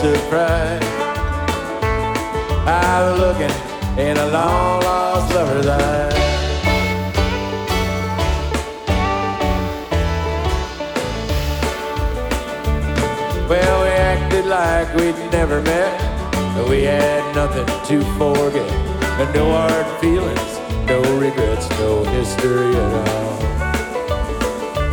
surprise. I was looking in a long lost lover's eyes. Well, we acted like we'd never met, but we had nothing to forget. And no hard feelings, no regrets, no history at all.